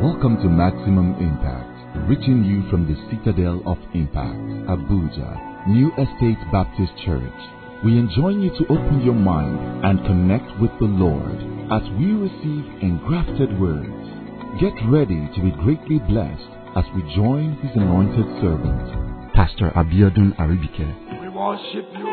Welcome to Maximum Impact, reaching you from the Citadel of Impact, Abuja, New Estate Baptist Church. We enjoin you to open your mind and connect with the Lord as we receive engrafted words. Get ready to be greatly blessed as we join His anointed servant, Pastor Abiodun Aribike. We worship you.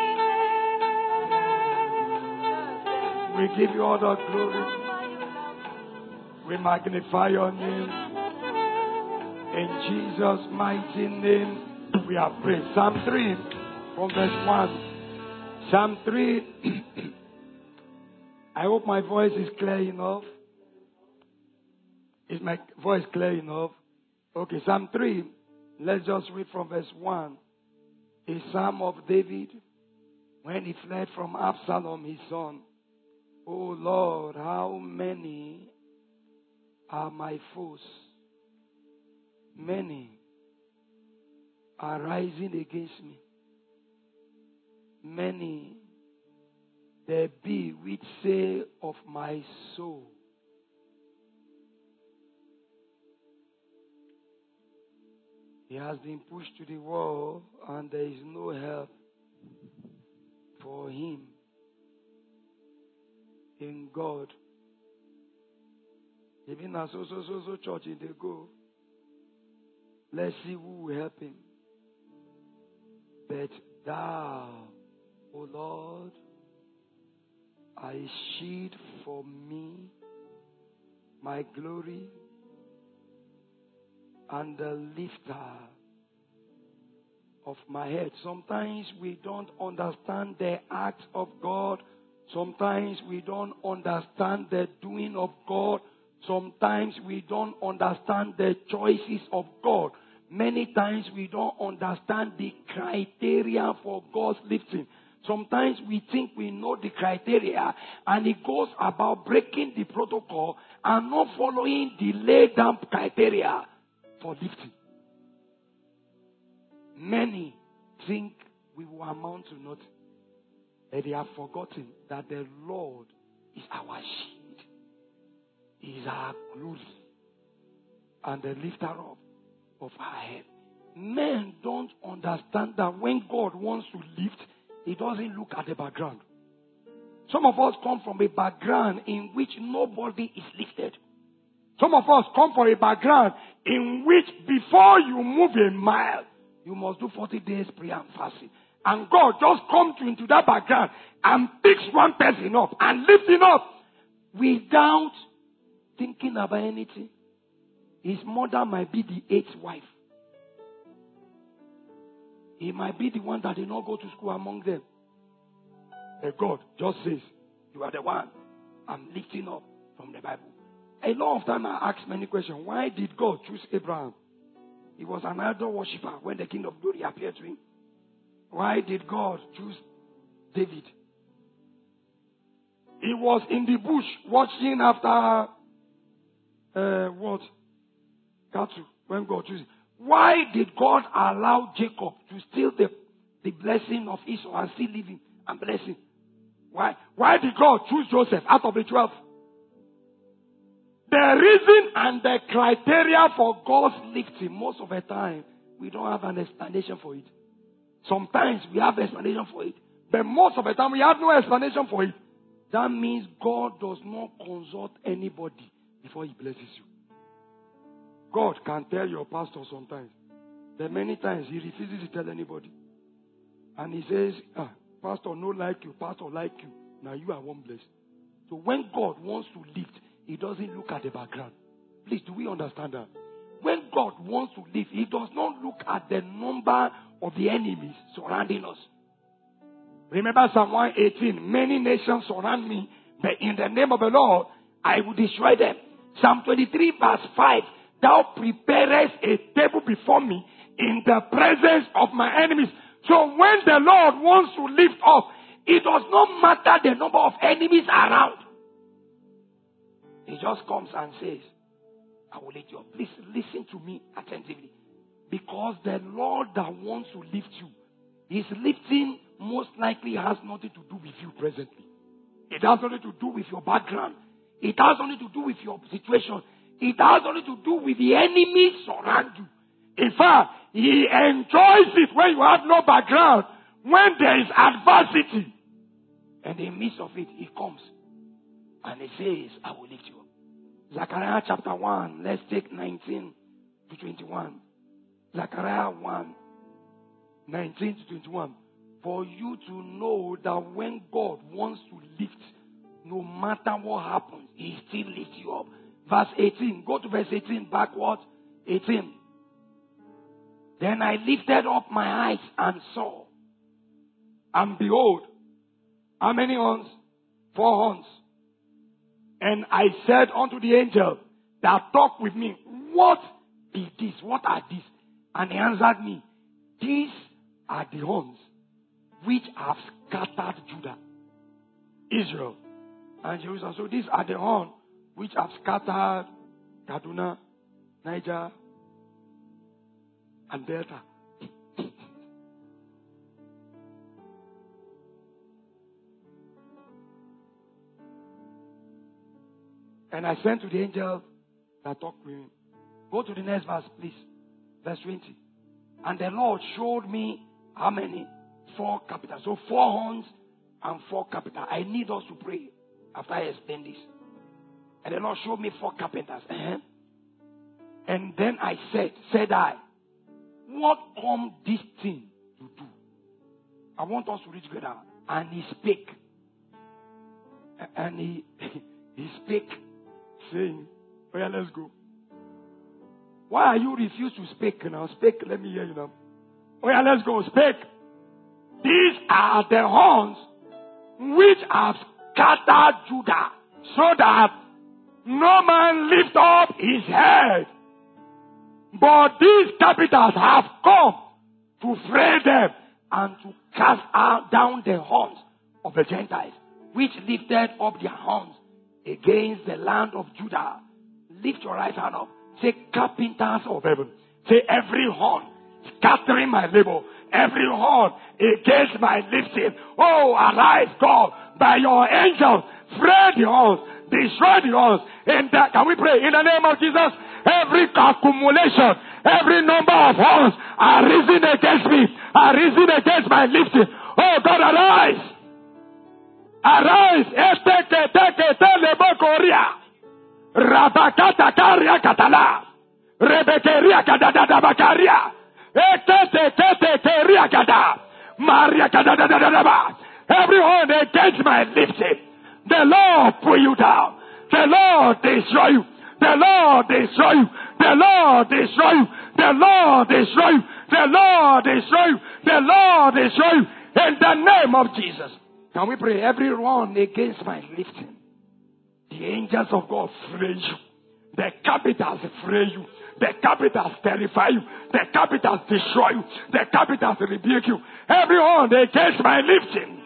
We give you all the glory. We magnify your name. In Jesus' mighty name, we have prayed. Psalm 3 from verse 1. Psalm 3. I hope my voice is clear enough. Is my voice clear enough? Okay, Psalm 3. Let's just read from verse 1. A psalm of David when he fled from Absalom, his son. Oh Lord, how many are my foes? Many are rising against me. Many there be which say of my soul, he has been pushed to the wall, and there is no help for him in God. Even as so church in the go, let's see who will help him. But thou, O Lord, are a shield for me, my glory, and the lifter of my head. Sometimes we don't understand the acts of God. Sometimes we don't understand the doing of God. Sometimes we don't understand the choices of God. Many times we don't understand the criteria for God's lifting. Sometimes we think we know the criteria, and it goes about breaking the protocol and not following the laid down criteria for lifting. Many think we will amount to nothing, but they have forgotten that the Lord is our shield. He is our glory and the lifter up of our head. Men don't understand that when God wants to lift, He doesn't look at the background. Some of us come from a background in which nobody is lifted. Some of us come from a background in which before you move a mile, you must do 40 days prayer and fasting. And God just comes into that background and picks one person up and lifts him up without thinking about anything. His mother might be the 8th wife. He might be the one that did not go to school among them. But God just says, you are the one I'm lifting up from the Bible. A lot of time I ask many questions. Why did God choose Abraham? He was an idol worshiper when the King of Glory appeared to him. Why did God choose David? He was in the bush watching after cattle when God chose him. Why did God allow Jacob to steal the blessing of Esau and still leave him and bless him? Why did God choose Joseph out of the 12? The reason and the criteria for God's lifting, most of the time, we don't have an explanation for it. Sometimes we have explanation for it, but most of the time we have no explanation for it. That means God does not consult anybody before He blesses you. God can tell your pastor sometimes, but many times He refuses to tell anybody. And He says, pastor no like you, pastor like you. Now you are one blessed. So when God wants to lift, He doesn't look at the background. Please, do we understand that? When God wants to lift, He does not look at the number of the enemies surrounding us. Remember Psalm 118, many nations surround me, but in the name of the Lord, I will destroy them. Psalm 23 verse 5, thou preparest a table before me in the presence of my enemies. So when the Lord wants to lift up, it does not matter the number of enemies around. He just comes and says, I will lift you up. Please listen to me attentively. Because the Lord that wants to lift you, His lifting most likely has nothing to do with you presently. It has nothing to do with your background. It has nothing to do with your situation. It has only to do with the enemy surround you. In fact, he enjoys it when you have no background, when there is adversity. And in the midst of it, he comes. And he says, I will lift you up. Zechariah chapter 1, let's take 19 to 21. Zechariah 1, 19 to 21. For you to know that when God wants to lift, no matter what happens, he still lifts you up. Verse 18. Go to verse 18 backwards. 18. Then I lifted up my eyes and saw. And behold, how many horns? 4 horns. And I said unto the angel that talked with me, what is this? What are these? And he answered me, these are the horns which have scattered Judah, Israel, and Jerusalem. So these are the horns which have scattered Kaduna, Niger, and Delta. And I sent to the angel that talked with him. Go to the next verse, please. Verse 20. And the Lord showed me how many? 4 capitals. So 4 horns and 4 capitals. I need us to pray after I explain this. And the Lord showed me 4 carpenters. And then I said I, what come this thing to do? I want us to read together. And he spake. And he spake, saying, oh yeah, let's go. Why are you refused to speak now? Speak, let me hear you now. Oh yeah, let's go. Speak. These are the horns which have scattered Judah, so that no man lift up his head. But these capitals have come to fray them and to cast down the horns of the Gentiles, which lifted up their horns against the land of Judah. Lift your right hand up. Say, carpenters of heaven. Say, every horn scattering my labor, every horn against my lifting. Oh, arise, God, by your angels, fray the horns, destroy the horns. And can we pray in the name of Jesus? Every accumulation, every number of horns are risen against me, are risen against my lifting. Oh, God, arise. Arise. Rabakata karia katala. Rebekeria kadada bakaria. Ekete keria kada. Maria kadada. Everyone against my lifting. The Lord pull you down. The Lord destroy you. The Lord destroy you. The Lord destroy you. The Lord destroy you. The Lord destroy you. The Lord destroy you. In the name of Jesus. Can we pray? Everyone against my lifting. The angels of God fray you. The capitals fray you. The capitals terrify you. The capitals destroy you. The capitals rebuke you. Everyone against my lifting.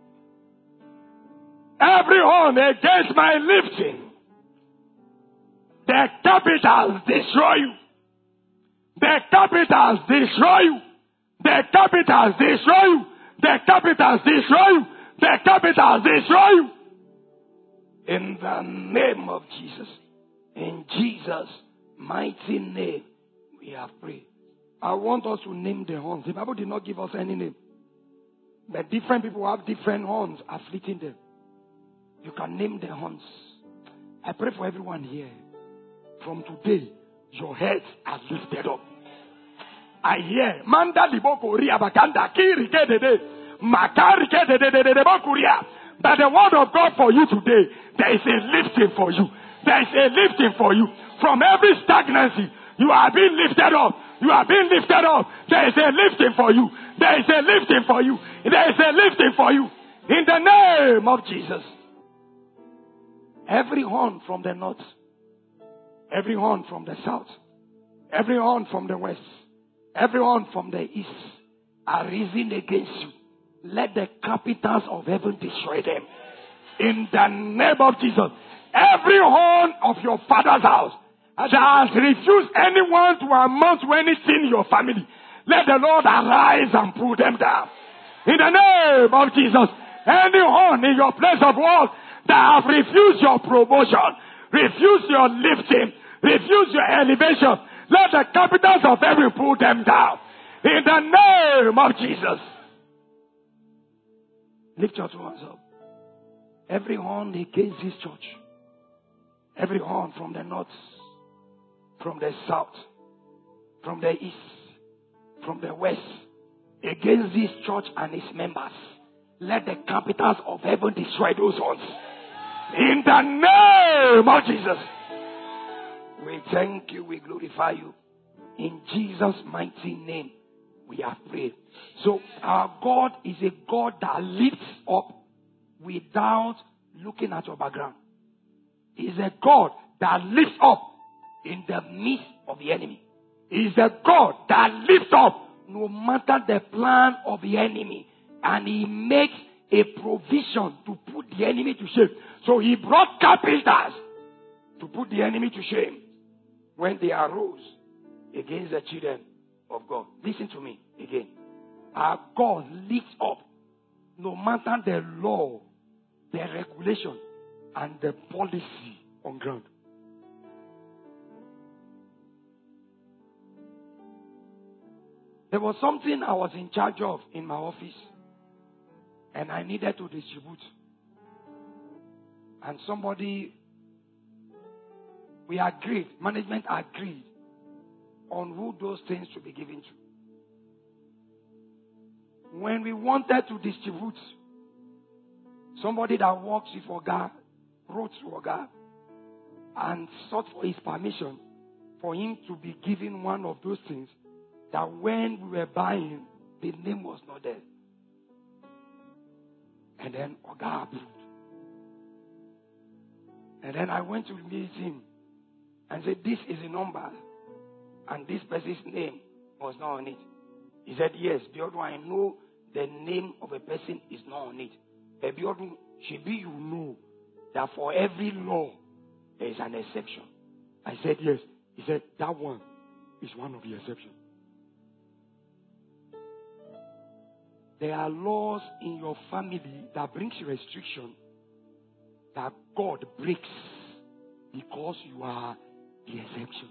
Everyone against my lifting. The capitals destroy you. The capitals destroy you. The capitals destroy you. The capitals destroy you. The capitals destroy you. In the name of Jesus. In Jesus' mighty name, we have prayed. I want us to name the horns. The Bible did not give us any name. But different people have different horns afflicting them. You can name the horns. I pray for everyone here. From today, your heads are lifted up. I hear Manda Liboko Ria Bakanda Kiri Kedede Makari Kedede Bokuria. By the word of God for you today, there is a lifting for you. There is a lifting for you. From every stagnancy, you are being lifted up. You are being lifted up. There is a lifting for you. There is a lifting for you. There is a lifting for you. In the name of Jesus. Every horn from the north, every horn from the south, every horn from the west, every horn from the east are risen against you. Let the capitals of heaven destroy them. In the name of Jesus. Every horn of your father's house that has refused anyone to amount to anything in your family, let the Lord arise and pull them down. In the name of Jesus. Any horn in your place of work that have refused your promotion, refused your lifting, refuse your elevation, let the capitals of heaven pull them down. In the name of Jesus. Lift your two hands up. Every horn against this church, every horn from the north, from the south, from the east, from the west, against this church and its members, let the capitals of heaven destroy those horns. In the name of Jesus. We thank you, we glorify you. In Jesus' mighty name, we have prayed. So our God is a God that lifts up without looking at your background. He's a God that lifts up in the midst of the enemy. He's a God that lifts up no matter the plan of the enemy. And he makes a provision to put the enemy to shame. So he brought carpenters to put the enemy to shame when they arose against the children of God. Listen to me again. Our God lifts up no matter the law, the regulation, and the policy on ground. There was something I was in charge of in my office, and I needed to distribute. And we agreed, management agreed on who those things should be given to. When we wanted to distribute, somebody that works with Oga wrote to Oga and sought for his permission for him to be given one of those things that when we were buying, the name was not there. And then Oga approved. And then I went to meet him and said, this is a number and this person's name was not on it. He said, yes, Biodun, I know the name of a person is not on it. But Biodun, Shibi, you know that for every law, there is an exception. I said, yes. He said, that one is one of the exceptions. There are laws in your family that brings restriction that God breaks because you are the exception.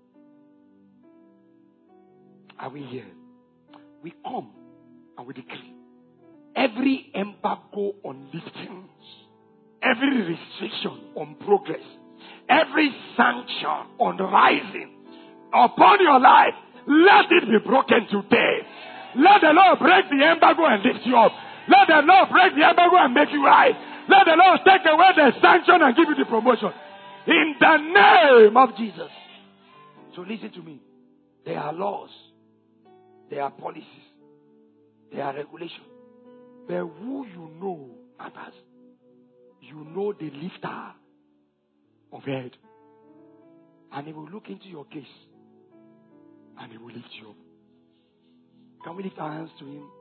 Are we here? We come and we decree every embargo on liftings, every restriction on progress, every sanction on rising upon your life, let it be broken today. Let the Lord break the embargo and lift you up. Let the Lord break the embargo and make you rise. Let the Lord take away the sanction and give you the promotion. In the name of Jesus. So listen to me. There are laws. There are policies. There are regulations. But who you know matters. You know the lifter of head. And he will look into your case. And he will lift you up. Can we lift our hands to him?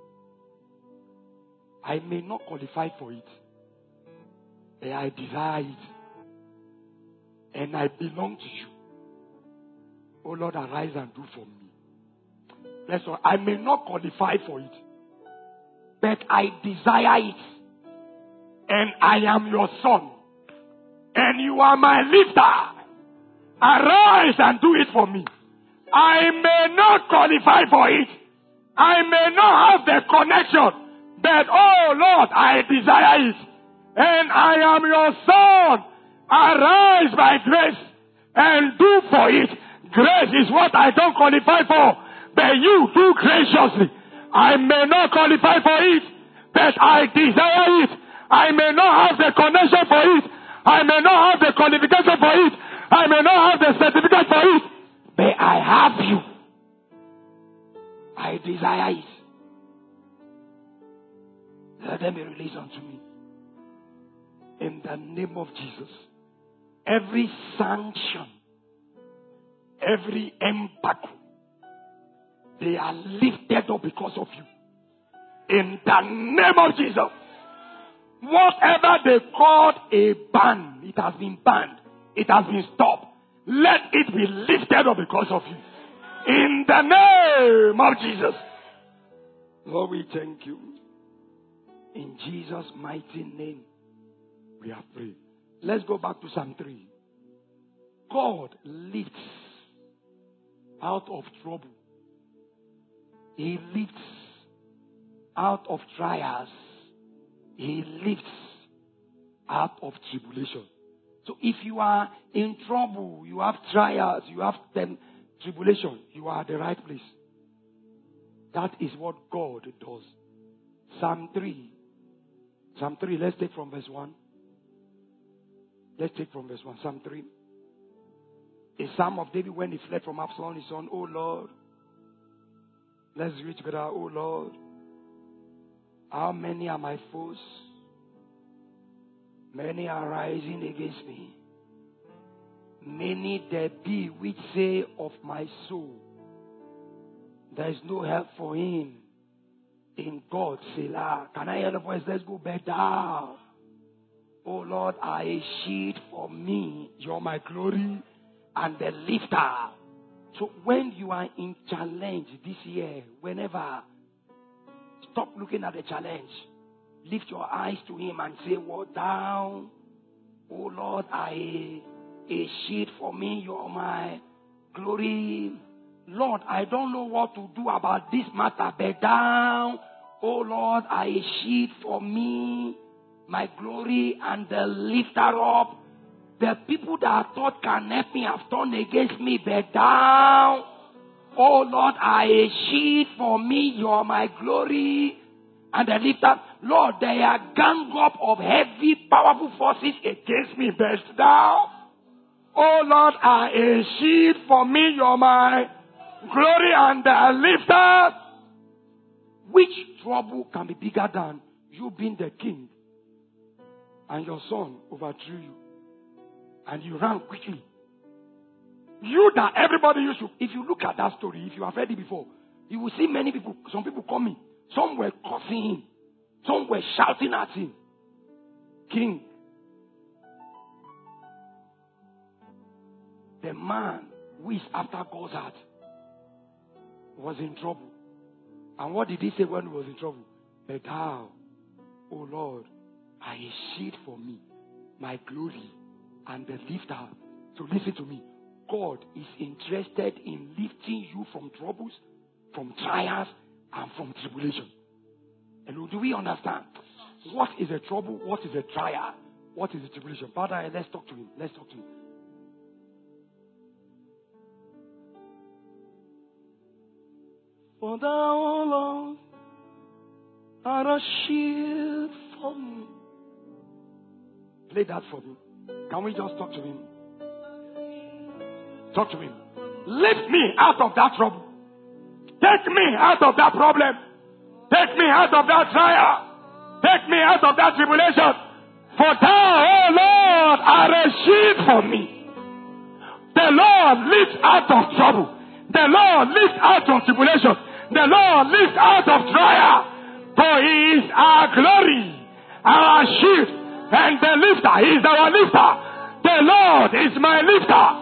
I may not qualify for it, but I desire it. And I belong to you. Oh Lord, arise and do for me. That's all. I may not qualify for it, but I desire it. And I am your son. And you are my lifter. Arise and do it for me. I may not qualify for it. I may not have the connection, but oh Lord, I desire it. And I am your son. Arise by grace and do for it. Grace is what I don't qualify for, but you do graciously. I may not qualify for it, but I desire it. I may not have the connection for it. I may not have the qualification for it. I may not have the certificate for it, but I have you. I desire it. Let them be released unto me. In the name of Jesus. Every sanction, every embargo, they are lifted up because of you. In the name of Jesus. Whatever they called a ban, it has been banned. It has been stopped. Let it be lifted up because of you. In the name of Jesus. Lord, we thank you. In Jesus' mighty name, we have prayed. Let's go back to Psalm 3. God lifts out of trouble. He lifts out of trials. He lifts out of tribulation. So if you are in trouble, you have trials, you have tribulation, you are at the right place. That is what God does. Psalm 3, let's take from verse 1. Let's take from verse 1, Psalm 3. A psalm of David when he fled from Absalom, his son. Oh Lord, let's read together. Oh Lord, how many are my foes? Many are rising against me. Many there be which say of my soul, there is no help for him in God. Selah. Can I hear the voice? Let's go back down. Oh Lord, are a shield for me. You're my glory and the lifter. So when you are in challenge this year, whenever, stop looking at the challenge. Lift your eyes to him and say, what down? Oh Lord, are a shield for me. You're my glory. Lord, I don't know what to do about this matter. But down. Oh Lord, are a shield for me. My glory and the lifter up. The people that I thought can help me have turned against me. But down. Oh Lord, are a shield for me. You're my glory and the lifter. Lord, they are gang up of heavy, powerful forces against me. But down. Oh Lord, are a shield for me. You're my glory and the lifter. Which trouble can be bigger than you being the king and your son overthrew you and you ran quickly? You that everybody used to, if you look at that story, if you have read it before, you will see many people, some people coming, some were cursing him, some were shouting at him. King, the man who is after God's heart, was in trouble. And what did he say when he was in trouble? But thou, O Lord, are a shield for me, my glory, and the lifter. So listen to me. God is interested in lifting you from troubles, from trials, and from tribulation. And do we understand? What is a trouble? What is a trial? What is a tribulation? Father, let's talk to him. Let's talk to him. For thou, O Lord, art a shield for me. Play that for me. Can we just talk to him? Talk to him. Lift me out of that trouble. Take me out of that problem. Take me out of that trial. Take me out of that tribulation. For thou, O Lord, art a shield for me. The Lord lifts out of trouble. The Lord lifts out of tribulation. The Lord lifts out of trial. For he is our glory, our shield, and the lifter. He is our lifter. The Lord is my lifter.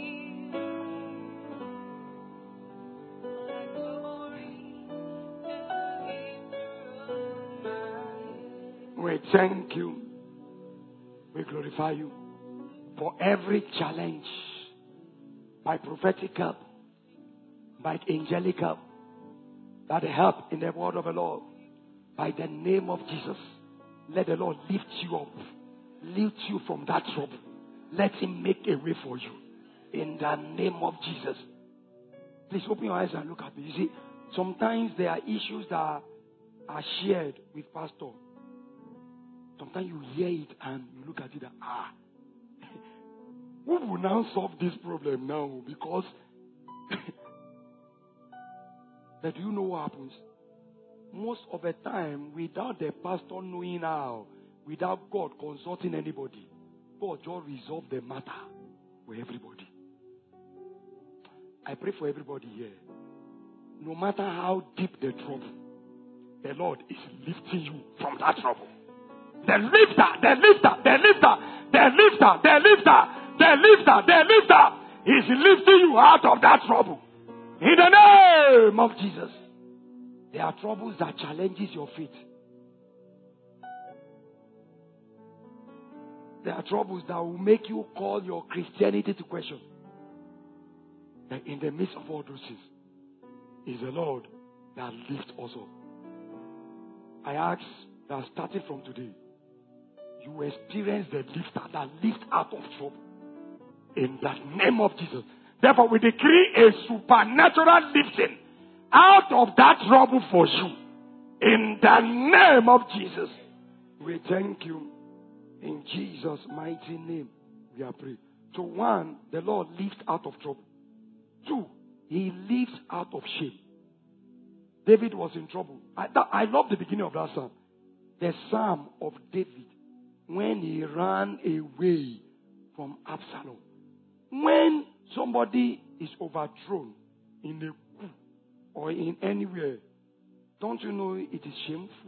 We thank you. We glorify you for every challenge by prophetic help, by angelic help, by the help in the word of the Lord, by the name of Jesus. Let the Lord lift you up, lift you from that trouble. Let him make a way for you in the name of Jesus. Please open your eyes and look at me. You see, sometimes there are issues that are shared with pastor. Sometimes you hear it and you look at it and who will now solve this problem now? Because but do you know what happens? Most of the time, without the pastor knowing how, without God consulting anybody, God just resolve the matter for everybody. I pray for everybody here. No matter how deep the trouble, the Lord is lifting you from that trouble. The lifter, the lifter, the lifter, the lifter, the lifter, the lifter, the lifter is lifting you out of that trouble. In the name of Jesus. There are troubles that challenges your faith. There are troubles that will make you call your Christianity to question. And in the midst of all those things, is the Lord that lifts us up. I ask that starting from today, you experience the lifter that lifts out of trouble. In the name of Jesus. Therefore, we decree a supernatural lifting out of that trouble for you. In the name of Jesus. We thank you. In Jesus' mighty name, we are praying. So 1, the Lord lifts out of trouble. 2, He lifts out of shame. David was in trouble. I love the beginning of that psalm. The psalm of David when he ran away from Absalom. When somebody is overthrown in a coup or in anywhere, don't you know it is shameful?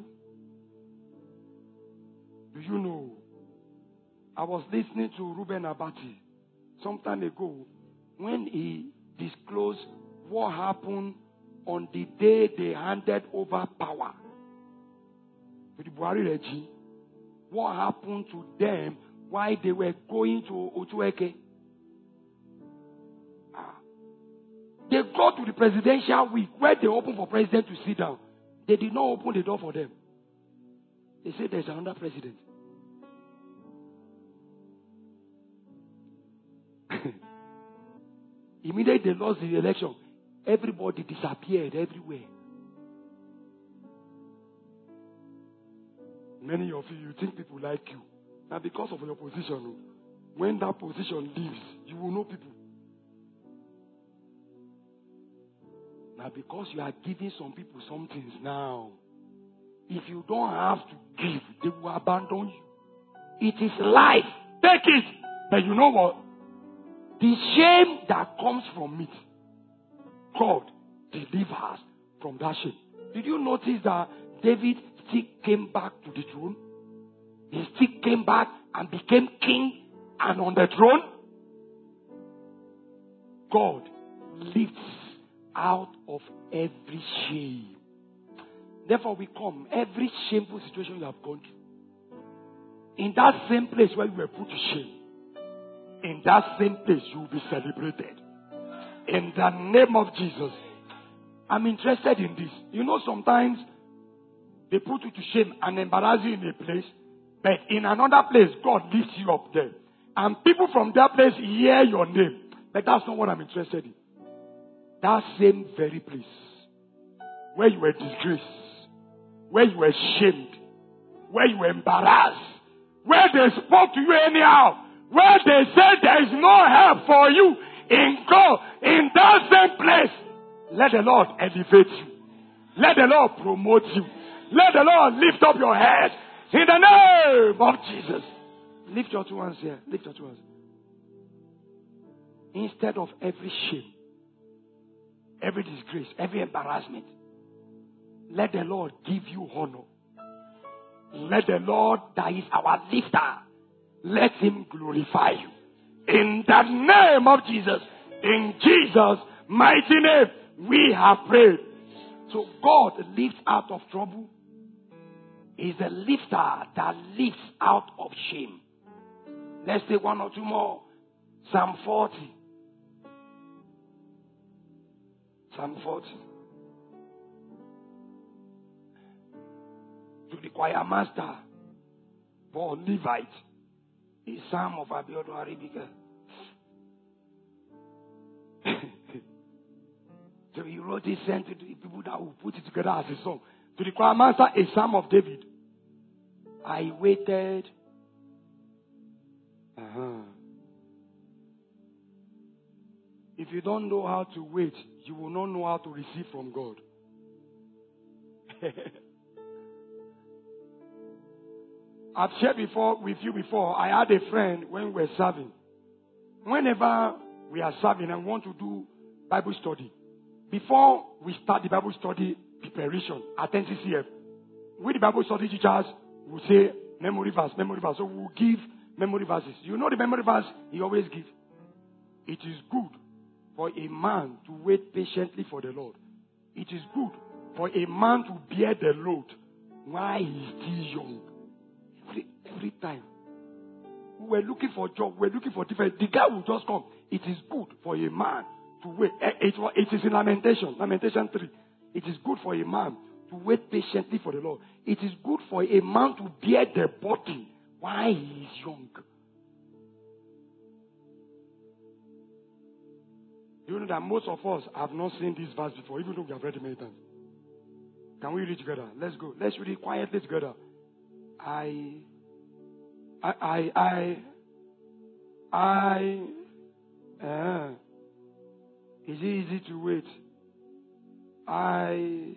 Do you know? I was listening to Ruben Abati some time ago when he disclosed what happened on the day they handed over power to the Buhari regime. What happened to them while they were going to Otueke? They go to the presidential week where they open for president to sit down. They did not open the door for them. They said there's another president. Immediately they lost the election. Everybody disappeared everywhere. Many of you think people like you. Now because of your position, when that position leaves, you will know people. Now because you are giving some people some things now, if you don't have to give, they will abandon you. It is life. Take it. But you know what? The shame that comes from it, God delivers from that shame. Did you notice that David still came back to the throne? He still came back and became king and on the throne. God lifts out of every shame. Therefore we come, every shameful situation you have gone through, in that same place where you were put to shame, in that same place you will be celebrated. In the name of Jesus. I'm interested in this. You know, sometimes they put you to shame and embarrass you in a place, but in another place, God lifts you up there. And people from that place hear your name. But that's not what I'm interested in. That same very place, where you were disgraced, where you were shamed, where you were embarrassed, where they spoke to you anyhow, where they said there is no help for you in God, in that same place, let the Lord elevate you. Let the Lord promote you. Let the Lord lift up your head. In the name of Jesus. Lift your two hands here. Lift your two hands. Instead of every shame, every disgrace, every embarrassment, let the Lord give you honor. Let the Lord that is our lifter, let Him glorify you. In the name of Jesus. In Jesus' mighty name, we have prayed. So God lifts out of trouble. He's the lifter that lifts out of shame. Let's take one or two more. Psalm 40. Psalm 40. To the choir master, Paul Levite, a psalm of Abiodun Aribika. So he wrote it, sent it to the people that will put it together as a song. To the choir master, a psalm of David. I waited. If you don't know how to wait, you will not know how to receive from God. I've shared with you before, I had a friend when we were serving. Whenever we are serving and want to do Bible study, before we start the Bible study preparation at NCCF, with the Bible study teachers will say memory verse. So we will give memory verses. You know the memory verse he always gives. It is good for a man to wait patiently for the Lord. It is good for a man to bear the load while he is still young. Every time. We were looking for job. We were looking for different. The guy will just come. It is good for a man to wait. It is in Lamentation 3. It is good for a man to wait patiently for the Lord. It is good for a man to bear the burden while he is young. You know that most of us have not seen this verse before, even though we have read it many times. Can we read together? Let's go. Let's read it quietly together. Is it easy to wait? I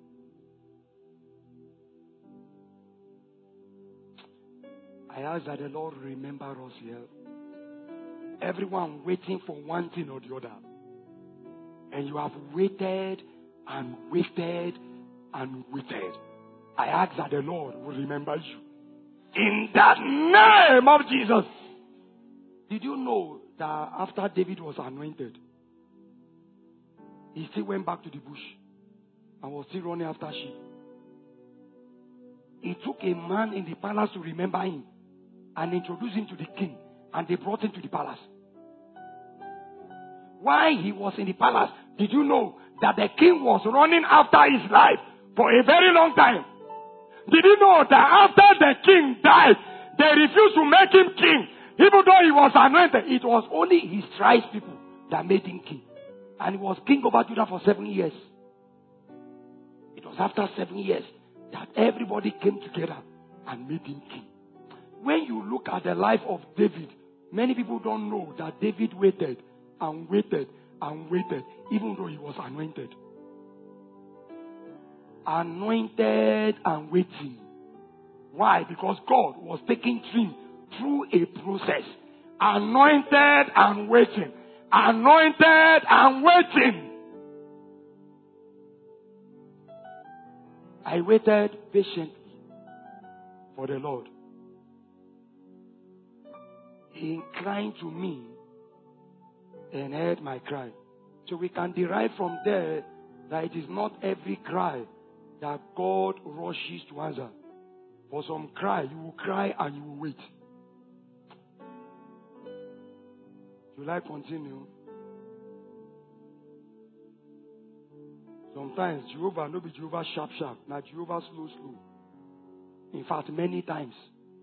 ask that the Lord remember us here. Everyone waiting for one thing or the other. And you have waited and waited and waited. I ask that the Lord will remember you. In the name of Jesus. Did you know that after David was anointed, he still went back to the bush and was still running after sheep? It took a man in the palace to remember him and introduce him to the king, and they brought him to the palace. While he was in the palace, did you know that the king was running after his life for a very long time? Did you know that after the king died, they refused to make him king, even though he was anointed? It was only his tribe people that made him king. And he was king over Judah for 7 years. It was after 7 years that everybody came together and made him king. When you look at the life of David, many people don't know that David waited and waited and waited, even though he was anointed. Anointed and waiting. Why? Because God was taking him through a process. Anointed and waiting. Anointed and waiting. I waited patiently for the Lord. He inclined to me and heard my cry. So we can derive from there that it is not every cry that God rushes to answer. For some cry, you will cry and you will wait. Should I continue? Sometimes Jehovah, no be Jehovah sharp. Now Jehovah slow. In fact, many times,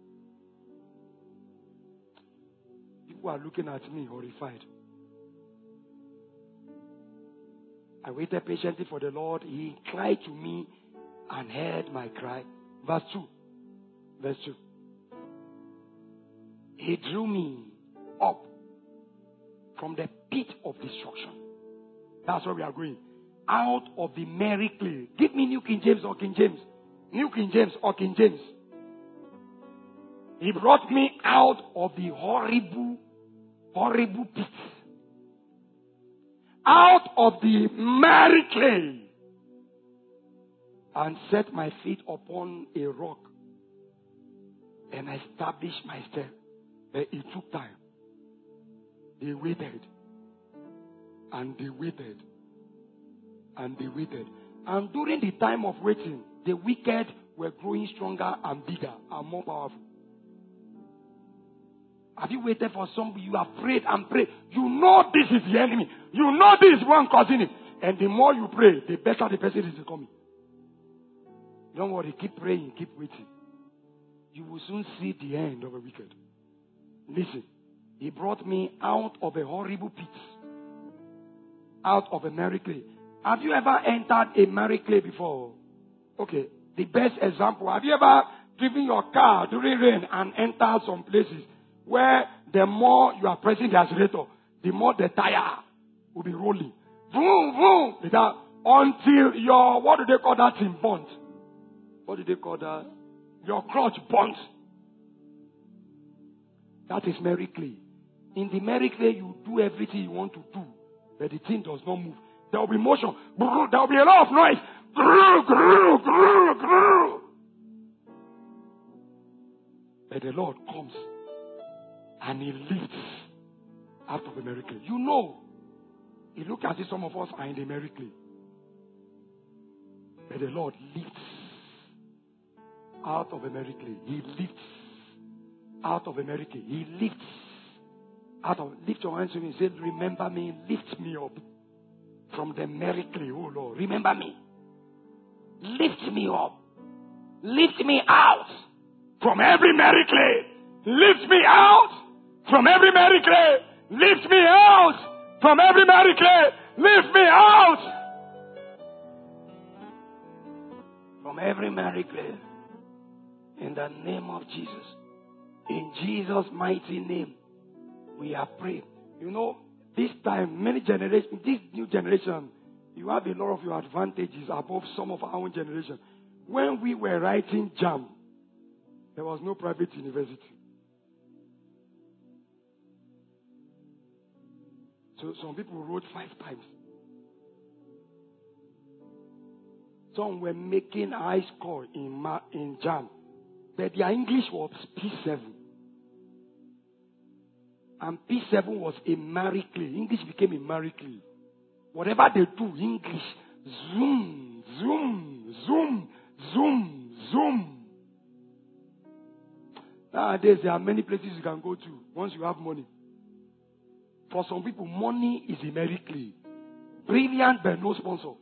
people are looking at me horrified. I waited patiently for the Lord. He cried to me and heard my cry. Verse 2. He drew me up from the pit of destruction. That's where we are going. Out of the merry clay. Give me New King James or King James. New King James or King James. He brought me out of the horrible pit. Out of the merry clay. And set my feet upon a rock. And I established my step. But it took time. They waited. And they waited. And they waited. And during the time of waiting, the wicked were growing stronger and bigger and more powerful. Have you waited for somebody? You have prayed and prayed. You know this is the enemy. You know this is one causing it. And the more you pray, the better the person is becoming. Don't worry. Keep praying. Keep waiting. You will soon see the end of a wicked. Listen. He brought me out of a horrible pit. Out of a merry clay. Have you ever entered a merry clay before? Okay. The best example. Have you ever driven your car during rain and entered some places where the more you are pressing the accelerator, the more the tire will be rolling. Vroom, vroom. Until your, what do they call that thing? Burnt. What do they call that? Your clutch burnt. That is merry clay. In the merry clay, you do everything you want to do, but the thing does not move. There will be motion. There will be a lot of noise. But the Lord comes and He lifts out of the merry clay. You know, you look at it, some of us are in the merry clay. But the Lord lifts out of the merry clay. He lifts out of America. He lifts lift your hands to me and say, remember me, lift me up from the miracle, oh Lord. Remember me. Lift me up. Lift me out from every miracle. Lift me out from every miracle. Lift me out from every miracle. Lift me out from every miracle. In the name of Jesus. In Jesus' mighty name, we are praying. You know, this time, this new generation, you have a lot of your advantages above some of our own generation. When we were writing JAMB, there was no private university. So some people wrote 5 times. Some were making high score in JAMB, but their English was P7. And P7 was a miracle. English became a miracle. Whatever they do, English, zoom, zoom, zoom, zoom, zoom. Nowadays, there are many places you can go to once you have money. For some people, money is a miracle. Brilliant, but no sponsor.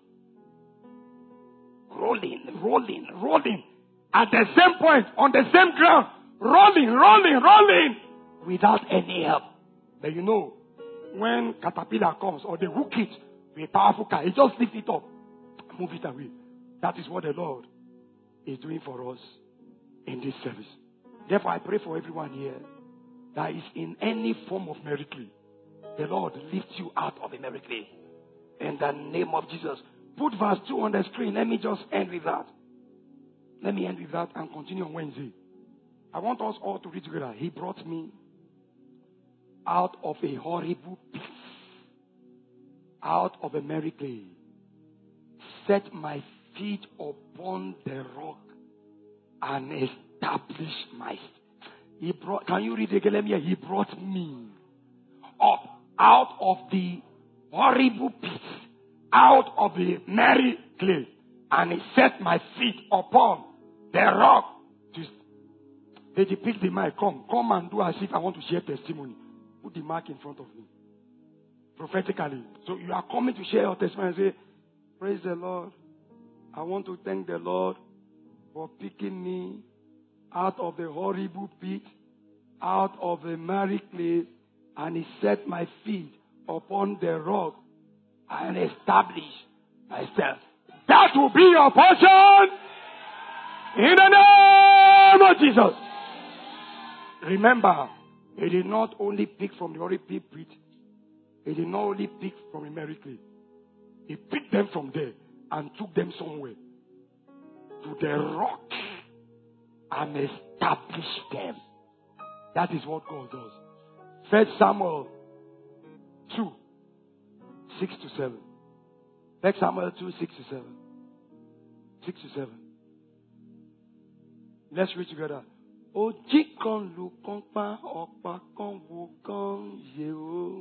Rolling, rolling, rolling. At the same point, on the same ground, rolling, rolling, rolling, without any help. But you know, when caterpillar comes or they hook it with a powerful car, it just lifts it up, move it away. That is what the Lord is doing for us in this service. Therefore, I pray for everyone here that is in any form of miracle. The Lord lifts you out of a miracle. In the name of Jesus. Put verse 2 on the screen. Let me just end with that. Let me end with that and continue on Wednesday. I want us all to read together. He brought me out of a horrible pit, out of a miracle, set my feet upon the rock and established my. Can you read again? Let me hear. He brought me up out of the horrible pit, out of the miracle, and he set my feet upon the rock. They depict the mic. Come and do as if I want to share testimony. Put the mic in front of me. Prophetically. So you are coming to share your testimony and say, praise the Lord. I want to thank the Lord for picking me out of the horrible pit, out of the married place, and he set my feet upon the rock and established myself. That will be your portion in the name of Jesus. Remember, he did not only pick from the horrible pit, he did not only pick from a miracle. He picked them from there and took them somewhere to the rock and established them. That is what God does. 1 Samuel 2, 6 to 7. 1 Samuel 2, 6 to 7. 6 to 7. Let's read together. Oji kan lu kan pa opa kan wo kan ye o.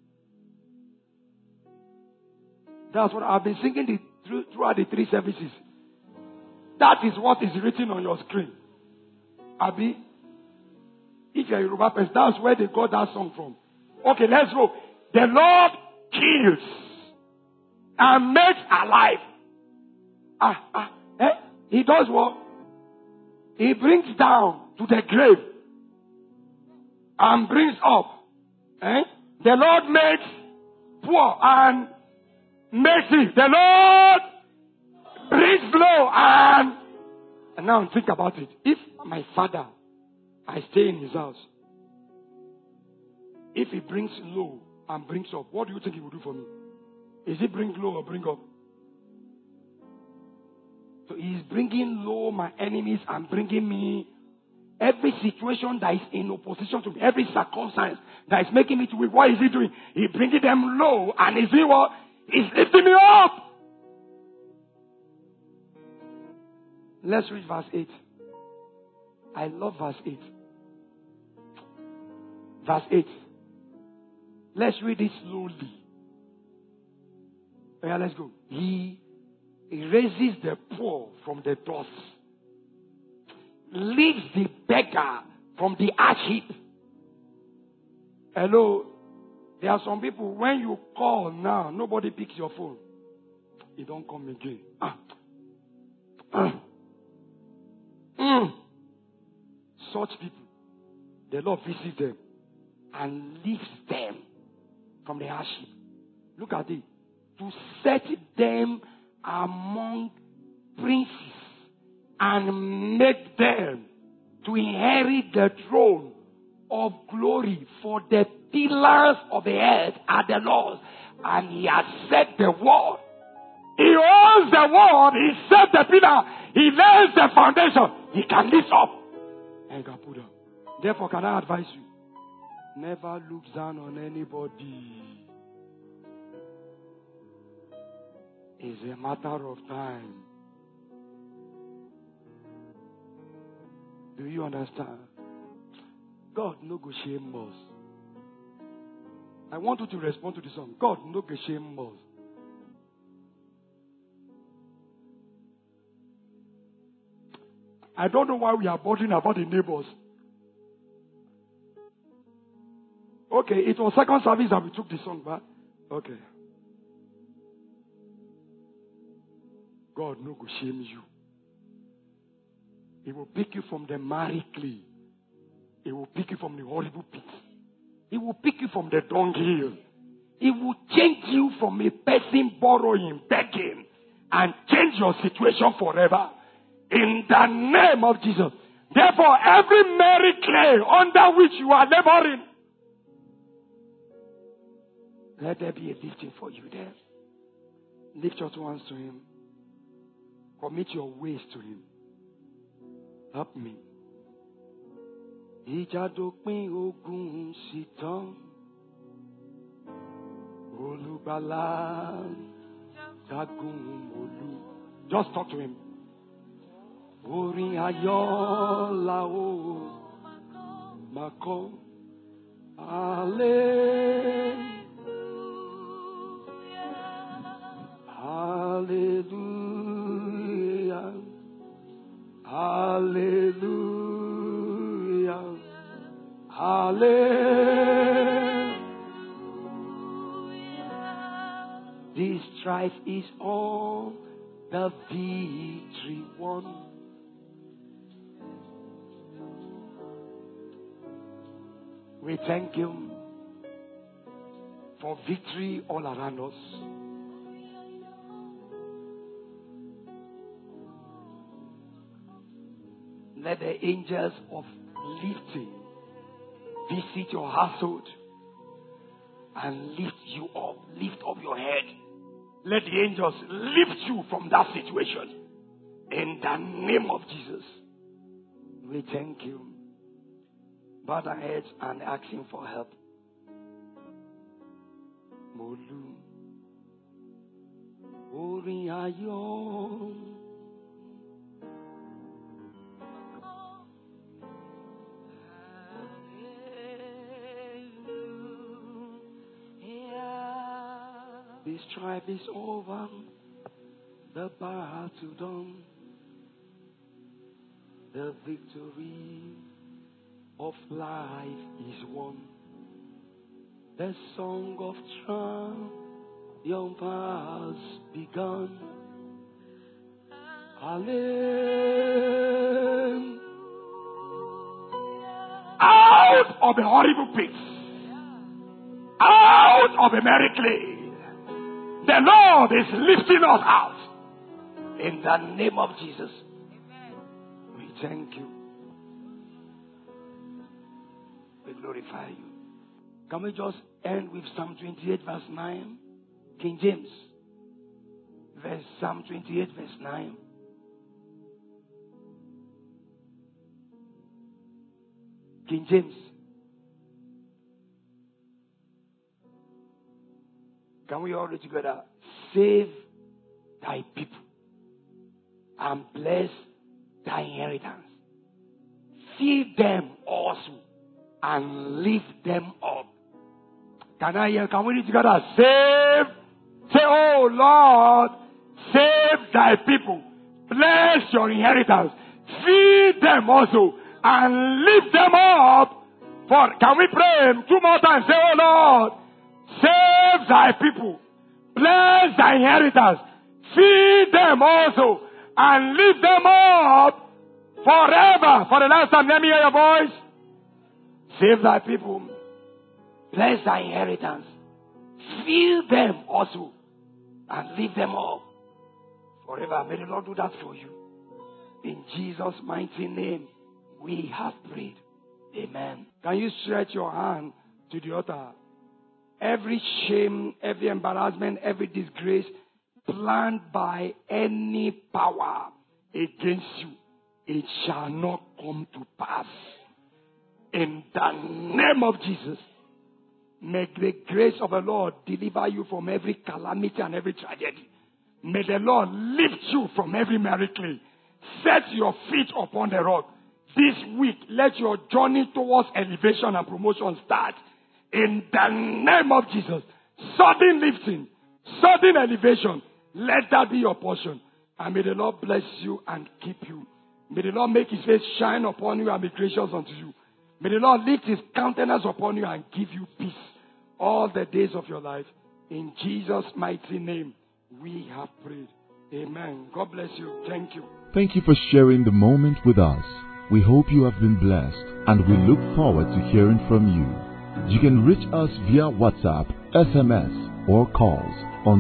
That's what I've been singing throughout the 3 services. That is what is written on your screen. Abi, if you're a Yoruba person, that's where they got that song from. Okay, let's go. The Lord kills and makes alive. He does what? He brings down to the grave and brings up. The Lord makes poor and makes it. The Lord brings low and now think about it. If my father, I stay in his house, if he brings low and brings up, what do you think he will do for me? Is he bring low or bring up? So he is bringing low my enemies and bringing me every situation that is in opposition to me, every circumstance that is making me to weak. What is he doing? He bringing them low, and is he what? He's lifting me up. Let's read verse 8. I love verse 8. Verse 8. Let's read it slowly. Yeah, let's go. He raises the poor from the dust, leaves the beggar from the ash heap. Hello. There are some people, when you call now, nobody picks your phone. You don't come again. Such people, the Lord visits them and lifts them from the ash heap. Look at it. To set them among princes and make them to inherit the throne of glory, for the pillars of the earth are the Lord's, and He has set the word. He owns the word. He set the pillar. He lays the foundation. He can lift up and can put down. Therefore, can I advise you? Never look down on anybody. It's a matter of time. Do you understand? God no go shame us. I want you to respond to the song. God no go shame us. I don't know why we are bothering about the neighbors. Okay, it was second service that we took the song back. Okay. God no go shame you. He will pick you from the miry clay. He will pick you from the horrible pit. He will pick you from the dunghill. He will change you from a person borrowing, begging, and change your situation forever. In the name of Jesus. Therefore, every miry clay under which you are laboring, let there be a lifting for you there. Lift your two hands to Him. Commit your ways to Him. Help me. Ìjàdópin ogun sì tán. Olùgbàlà jagun olú. Just talk to Him. Orin ayọ̀ la ó máa kọ. Hallelujah. Hallelujah. Hallelujah. This strife is on, the victory won. We thank Him for victory all around us. Let the angels of lifting visit your household and lift you up. Lift up your head. Let the angels lift you from that situation. In the name of Jesus. We thank you. Bow our heads and ask Him for help. Molu. Orin ayọ̀. The strife is over, the battle done, the victory of life is won. The song of triumph has begun. Hallelujah. Out of the horrible pits, out of the miry clay, the Lord is lifting us out. In the name of Jesus. We thank you. We glorify you. Can we just end with Psalm 28 verse 9? King James. Psalm 28 verse 9. King James. Can we all read together? Save thy people and bless thy inheritance. Feed them also and lift them up. Can we read together? Say, oh Lord, save thy people. Bless your inheritance. Feed them also and lift them up. Can we pray 2 more times? Say, oh Lord, save thy people. Bless thy inheritance. Feed them also. And lift them up forever. For the last time, let me hear your voice. Save thy people. Bless thy inheritance. Feed them also. And lift them up forever. May the Lord do that for you. In Jesus' mighty name, we have prayed. Amen. Can you stretch your hand to the altar? Every shame, every embarrassment, every disgrace planned by any power against you, it shall not come to pass. In the name of Jesus, may the grace of the Lord deliver you from every calamity and every tragedy. May the Lord lift you from every miracle. Set your feet upon the rock. This week, let your journey towards elevation and promotion start. In the name of Jesus. Sudden lifting, sudden elevation. Let that be your portion. And may the Lord bless you and keep you. May the Lord make his face shine upon you and be gracious unto you. May the Lord lift his countenance upon you and give you peace all the days of your life. In Jesus' mighty name, we have prayed. Amen. God bless you. Thank you. Thank you for sharing the moment with us. We hope you have been blessed, and we look forward to hearing from you. You can reach us via WhatsApp, SMS, or calls on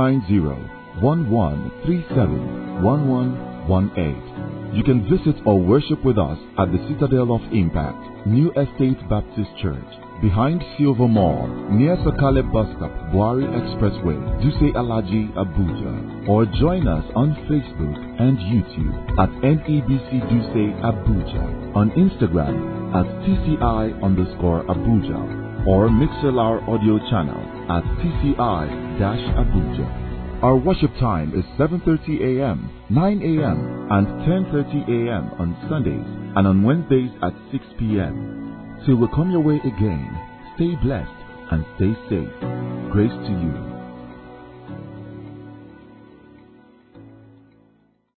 090-1137-1118. You can visit or worship with us at the Citadel of Impact, New Estate Baptist Church, behind Silver Mall, near Sakale Bus Stop, Buari Expressway, Duse Alaji, Abuja. Or join us on Facebook and YouTube at NEBC Duse Abuja, on Instagram at TCI_Abuja, or Mixlr audio channel at TCI-Abuja. Our worship time is 7:30 a.m., 9 a.m., and 10:30 a.m. on Sundays, and on Wednesdays at 6 p.m. Till we come your way again, stay blessed and stay safe. Grace to you.